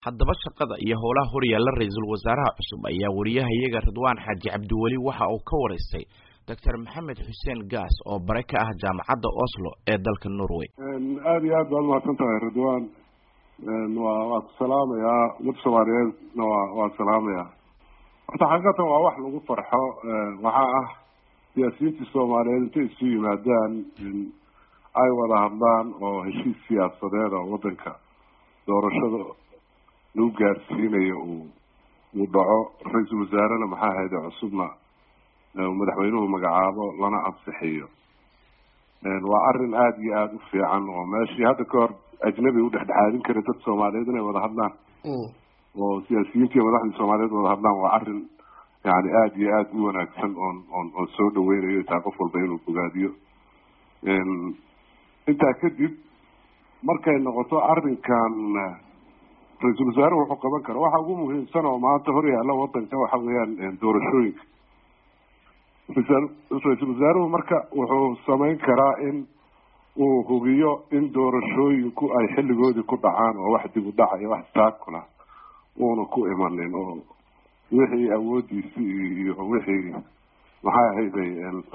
haddaba shaqada iyo howlaha horyaalla ra-iisul wasaaraha cusub ayaa wariyahayaga Ridwaan Xaaji Cabdiweli waxa uu ka waraystay Dr. Maxamed Xuseen Gaas oo bare ka ah jaamacadda Oslo ee dalka Norway. aad iyo aad baad mahadsantahay Ridwaan. waa salaamayaa mid Soomaaliyeed waa salaamayaa. horta xaqiiqatan waa wax lagu farxo waxa ah siyaasiyiinta Soomaaliyeed intay isu yimaadaan ay wada hadlaan oo heshiis siyaasadeed oo wadanka doorashada lagu gaarsiinayo uu dhaco ra-iisul wasaarena maxaa ahayd cusubna madaxweynuhu magacaabo lana ansixiyo. waa arrin aad iyo aad u fiican oo meeshii hadda ka hor ajnabi u dhexdhexaadin kara dad Soomaaliyeed inay wada hadlaan oo siyaasiyiinta iyo madaxda Soomaaliyeed wada hadlaan waa arrin yani aad iyo aad u wanaagsan oo soo dhaweynayo taa qof walba inuu bogaadiyo. intaa kadib markay noqoto arrinkan ra-iisul wasaare wuxuu qaban kara waxa ugu muhiimsan oo maanta hor yaalla wadanka waxa weeyaan doorashooyinka. ra-iisul wasaaruhu marka wuxuu samayn karaa in uu hubiyo in doorashooyinku ay xilligoodii ku dhacaan oo wax dib u dhaca iyo wax taakula uuna ku imanin oo wixii awoodiisi iyo wixii maxay ahayday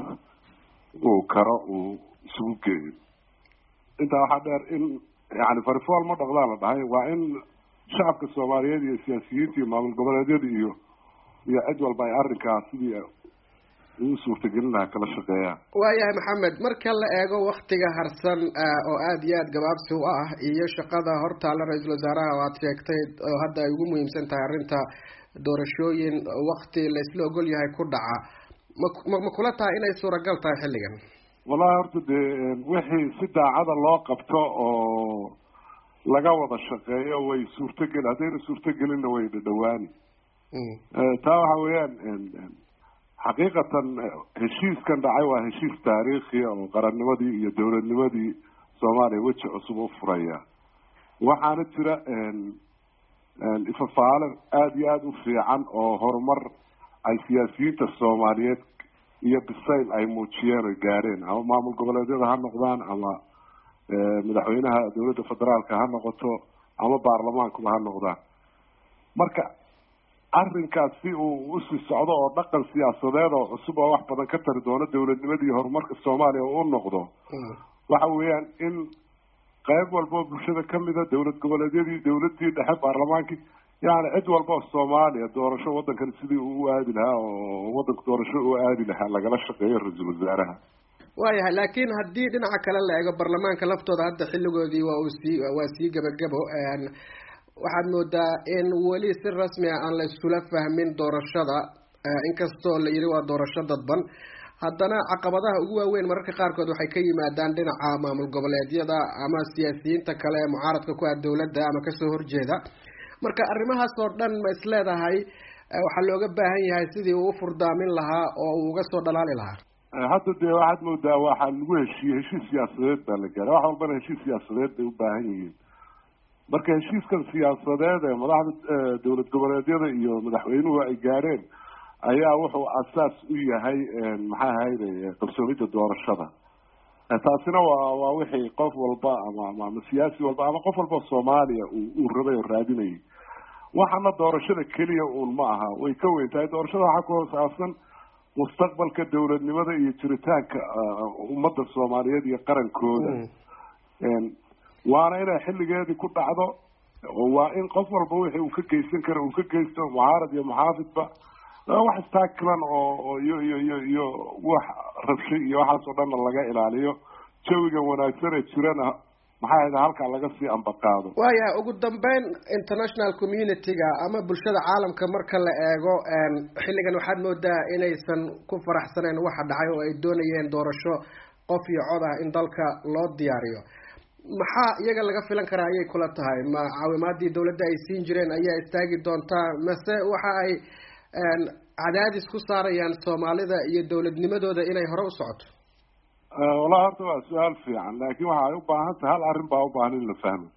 uu karo uu isugu geeyo. intaa waxaa dheer in yani farifool ma dhaqdaan la dhahay waa in shacabka Soomaaliyeed iyo siyaasiyiinta iyo maamul goboleedyada iyo cid walba ay arrinkaas sidii uu suurtagelin lahaa kala shaqeeyaan. waayahay Maxamed, marka la eego waqtiga harsan oo aad iyo aad gabaabsi u ah iyo shaqada hortaalla ra-iisul wasaaraha oo aad sheegtay oo hadda ay ugu muhiimsan tahay arrinta doorashooyin waqti la isla ogol yahay ku dhaca ma kula tahay inay suuragal tahay xilligan? wallahi horta dee wixii si daacada loo qabto oo laga wada shaqeeyo way suurtageli, haddayna suurtagelinna way dhadhawaani. taa waxa weeyaan xaqiiqatan heshiiskan dhacay waa heshiis taariikhi oo qarannimadii iyo dowladnimadii Soomaaliya weji cusub u furaya. waxaana jira ifafaale aad iyo aad u fiican oo horumar ay siyaasiyiinta Soomaaliyeed iyo bisayl ay muujiyeen oo gaareen ama maamul goboleedyada ha noqdaan ama madaxweynaha dowladda federaalka ha noqoto ama baarlamaankuba ha noqdaan. marka arrinkaas si uu usii socdo oo dhaqan siyaasadeed oo cusub oo wax badan ka tari doono dowladnimadii horumarka Soomaaliya u noqdo waxa weeyaan in qayb walba bulshada kamida dowlad goboleedyadii dowladii dhexe baarlamaankii yani cid walba oo Soomaaliya doorasho wadankan sidii uu aadi lahaa oo wadanka doorasho u aadi lahaa lagala shaqeeyo ra-iisul wasaaraha. waayahay laakiin haddii dhinaca kale la eego baarlamaanka laftooda hadda xilligoodii waa sii gabagabo waxaad moodaa in weli si rasmi ah aan la isula fahmin doorashada inkastoo la yiri waa doorasho dadban haddana caqabadaha ugu waaweyn mararka qaarkood waxay ka yimaadaan dhinaca maamul goboleedyada ama siyaasiyiinta kale ee mucaaradka ku ah dowladda ama kasoo horjeeda. marka arrimahaas oo dhan ma isleedahay waxaa looga baahan yahay sidii uu u furdaamin lahaa oo uu uga soo dhalaali lahaa? hadda dee waxaad moodaa waxaa lagu heshiis siyaasadeed baa la gaaray. wax walbana heshiis siyaasadeed bay u baahan yihiin. marka heshiiskan siyaasadeed ee madaxda dowlad goboleedyada iyo madaxweynuhu ay gaareen ayaa wuxuu asaas u yahay maxaa ahayday qabsoomida doorashada. taasina waa wixii qof walba ama siyaasi walba ama qof walba Soomaaliya uu rabay oo raadinayay. waxana doorashada keliya uun ma aha, way ka weyn tahay. doorashada waxaa ku hoosaabsan mustaqbalka dowladnimada iyo jiritaanka ummadda Soomaaliyeed iyo qarankooda. waana inay xilligeedii ku dhacdo oo waa in qof walba wixii uu ka geysan karo uu ka geysto, mucaarad iyo muxaafidba wax istaakilan oo iyo wax rabshay iyo waxaas oo dhan laga ilaaliyo. jawiga wanaagsan ee jirana maxaa ahayd halkaa laga sii ambaqaado. waayahay ugu dambeyn international community-ga ama bulshada caalamka marka la eego xilligan waxaad moodaa inaysan ku faraxsaneen waxa dhacay oo ay doonayeen doorasho qof iyo cod ah in dalka loo diyaariyo. maxaa iyaga laga filan karaa ayay kula tahay? ma caawimaadii dowladda ay siin jireen ayaa istaagi doontaa mase waxa ay cadaadis ku saarayaan Soomaalida iyo dowladnimadooda inay hore u socoto? wallahi horta waa su-aal fiican, laakiin waxa ay u baahan tahay hal arrin baa u baahan in la fahmo.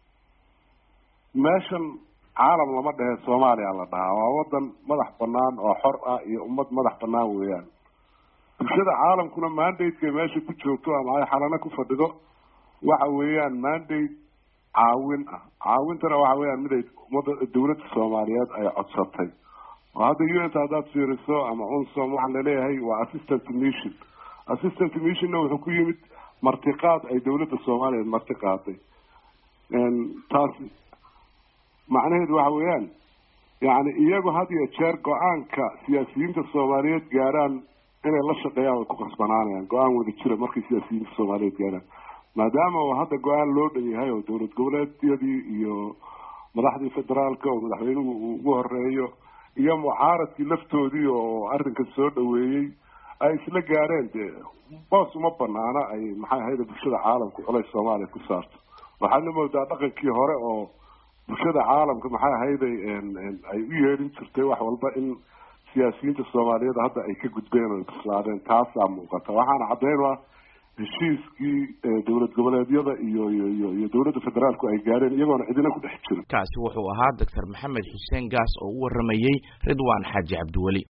meeshan caalam lama dhehe Soomaaliya la dhahaa, waa wadan madax banaan oo xor ah iyo ummad madax banaan weeyaan. bulshada caalamkuna mandate-ka meesha ku joogto ama ay xalana ku fadhido waxa weeyaan mandate caawin ah caawintana waxa weeyaan mid ay dawladda Soomaaliyeed ay codsatay oo hadda UN hadaad fiiriso ama UNSOM waxa la leeyahay waa assistant mission wuxuu ku yimid martiqaad ay dawladda Soomaaliyeed martiqaaday taas macnaheedu waxa weeyaan يعني iyagu had iyo jeer go'aanka siyaasiyiinta Soomaaliyeed gaaraan inay la shaqeeyaan oo ku qasbanaanayaan go'aan wada jira markii siyaasiyiinta Soomaaliyeed gaaraan maadaama oo hadda go'aan loo dhayahay oo dawlad goboleedyadii iyo madaxdii federaalka oo madaxweynuhu ugu horeeyo iyo mucaaradkii laftoodii oo arrinkan soo dhaweeyay ay isla gaareen boos uma banaana ay maxay ahayd bulshada caalamku culays Soomaaliya ku saarto waxaana moodaa dhaqankii hore oo bulshada caalamka maxay ahayd ay u yeerin jirtay wax walba in siyaasiyiinta Soomaaliyeed hadda ay ka gudbeen oo islaadeen taas muuqata waxaana cadeynaa heshiiskii dawlad goboleedyada iyo dawladda federaalku ay gaareen iyagoona cidina ku dhex jirin kaasi wuxuu ahaa Dr. Maxamed Xuseen Gaas oo u waramayay Ridwaan Xaaji Cabdiwali